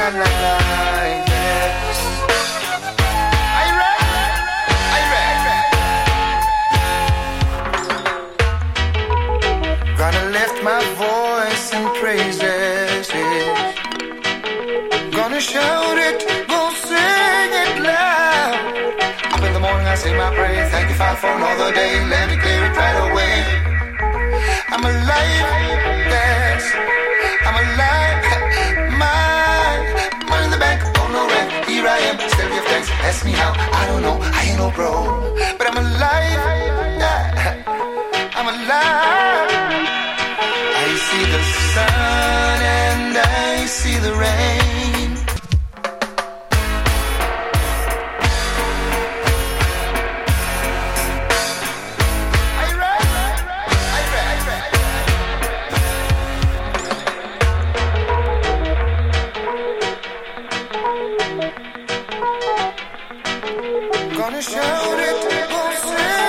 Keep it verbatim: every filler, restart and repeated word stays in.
analyze. Are you ready? Are you ready? Gonna lift my voice in praises. Gonna shout it, gonna sing it loud. Up in the morning I say my praise. Thank you, Father, for another day. Let me clear it right away. I'm alive, yes. I'm alive. My money in the bank, oh no rent. Here I am, still give thanks. Ask me how, I don't know. I ain't no bro, but I'm alive. Yeah. I'm alive. I see the sun and I see the rain. Gonna shout it, gonna sing